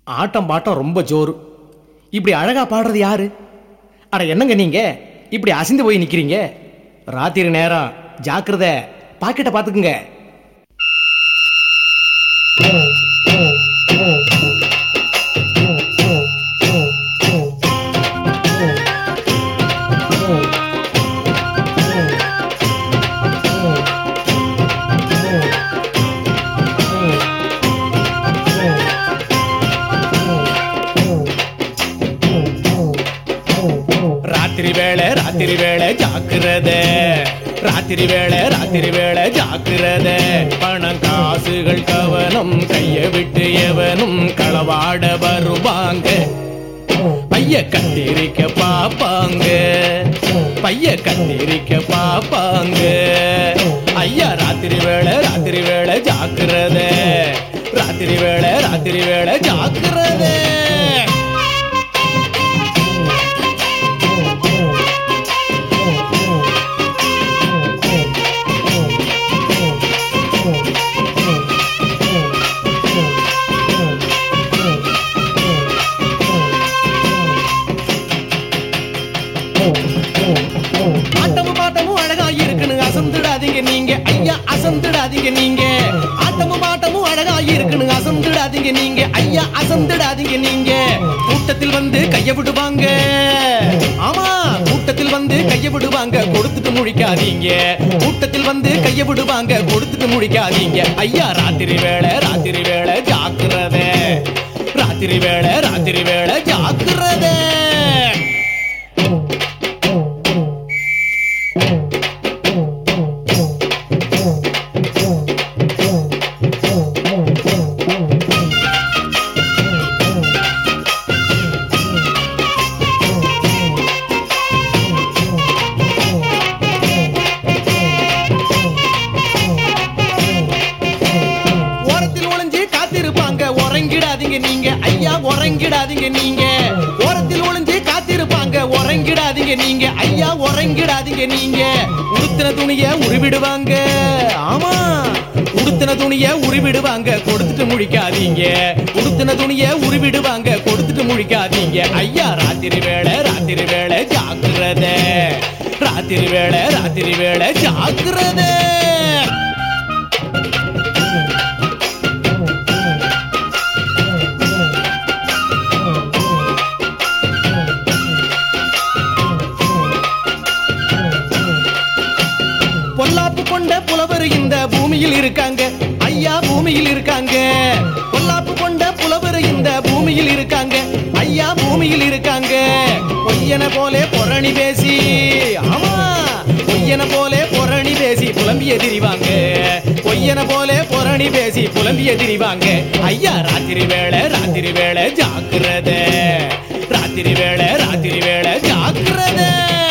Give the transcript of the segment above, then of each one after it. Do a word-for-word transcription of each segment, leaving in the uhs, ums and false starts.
ஆட்டம் bottom ரொம்ப ஜோரு. இப்படி அழகா பாடுறது யாரு? அட என்னங்க நீங்க இப்படி அசைந்து போய் நிக்கிறீங்க? ராத்திரி நேரம், ஜாக்கிரதை, பாக்கெட்டை பாத்துக்குங்க. ராத்திரி வேளை ராத்திரி வேளை ஜாக்கிரதை, ராத்திரி வேளை ராத்திரி வேளை ஜாக்கிரதை. பணம் காசுகள் கவனம், கைய விட்டு எவனும் களவாட வருவாங்க. பைய கத்திரிக்க பாப்பாங்க, பைய கத்திரிக்க பாப்பாங்க. ஐயா ராத்திரி வேளை ராத்திரி வேளை ஜாக்கிரதை, ராத்திரி வேளை ராத்திரி வேளை ஜாக்கிரதை. ஆட்டமும் பாட்டமும் அழகா இருக்குன்னு அசந்துடாதீங்க நீங்க ஐயா, அசந்துடாதீங்க நீங்க. ஆட்டமும் பாட்டமும் அழகா இருக்குன்னு அசந்துடாதீங்க நீங்க ஐயா, அசந்துடாதீங்க நீங்க. கூட்டத்தில் வந்து கைய விடுவாங்க, ஆமா கூட்டத்தில் வந்து கைய விடுவாங்க, கொடுத்துட்டு முழிக்காதீங்க. கூட்டத்தில் வந்து கைய விடுவாங்க, கொடுத்துட்டு முழிக்காதீங்க. ஐயா ராத்திரி வேளை ராத்திரி வேளை ஜாக்கிரதை, ராத்திரி வேளை ராத்திரி வேளை ஜாக்கிரதை. உறங்கிடாதீங்க நீங்க ஐயா, உறங்கிடாதீங்க நீங்க. ஓரத்தில் ஒளிஞ்சு காத்திருப்பாங்க, உறங்கிடாதீங்க நீங்க ஐயா, உறங்கிடாதீங்க நீங்க. உடுத்தின துணிய உருவிடுவாங்க, ஆமா உடுத்தின துணிய உருவிடுவாங்க, கொடுத்துட்டு முழிக்காதீங்க. உடுத்தின துணிய உருவிடுவாங்க, கொடுத்துட்டு முழிக்காதீங்க. ஐயா ராத்திரி வேளை ராத்திரி வேளை ஜாக்கிரதை, ராத்திரி வேளை ராத்திரி வேளை ஜாக்கிரதை. பொல்லாப்பு கொண்ட புலவர் இந்த பூமியில் இருக்காங்க ஐயா, பூமியில் இருக்காங்க. பொல்லாப்பு கொண்ட புலவர் இந்த பூமியில் இருக்காங்க ஐயா, பூமியில் இருக்காங்க. பொய்யன போலே பொரணி பேசி, ஆமா பொய்யன போலே பொரணி பேசி புலம்பிய திரிவாங்க, பொய்யன போலே பொரணி பேசி புலம்பிய திரிவாங்க. ஐயா ராத்திரி வேளை ராத்திரி வேளை ஜாக்கிரதை, ராத்திரி வேளை ராத்திரி வேளை ஜாக்கிரதை.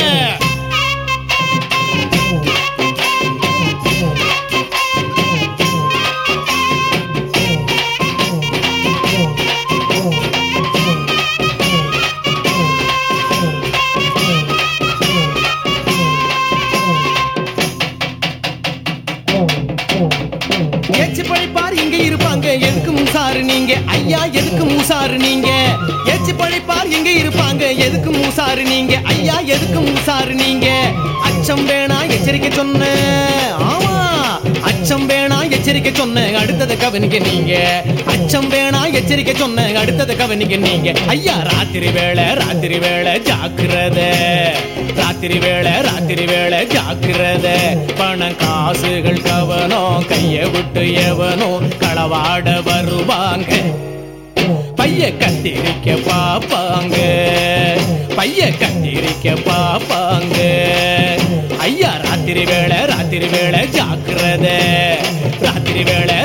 ஏச்சு பழிப்பார் இங்க இருப்பாங்க, எதுக்கு மூசாரு நீங்க ஐயா, எதுக்கு மூசாரு நீங்க. ஏச்சு பழிப்பார் இங்க இருப்பாங்க, எதுக்கு மூசாரு நீங்க ஐயா, எதுக்கு மூசாரு நீங்க. அச்சம் வேணா எச்சரிக்கை சொன்ன, ஆமா அச்சம் வேணா எச்சரிக்கை சொன்ன, அடுத்ததை கவனிக்க நீங்க. அச்சம் வேணா எச்சரிக்கை சொன்ன, அடுத்ததை கவனிக்க நீங்க. ஐயா ராத்திரி வேளை ராத்திரி வேளை ஜாக்கிரதை, ராத்திரி வேளை ராத்திரி வேளை ஜாக்கிரதை. பணம் காசுகள் கவனம், கைய விட்டு எவனோ களவாட வருவாங்க. பைய கத்திரிக்க பாப்பாங்க, பைய கத்திரிக்க பாப்பாங்க. ஐயா ராத்திரி வேளை ராத்திரி வேளை ஜாக்கிரதை, ராத்திரி வேளை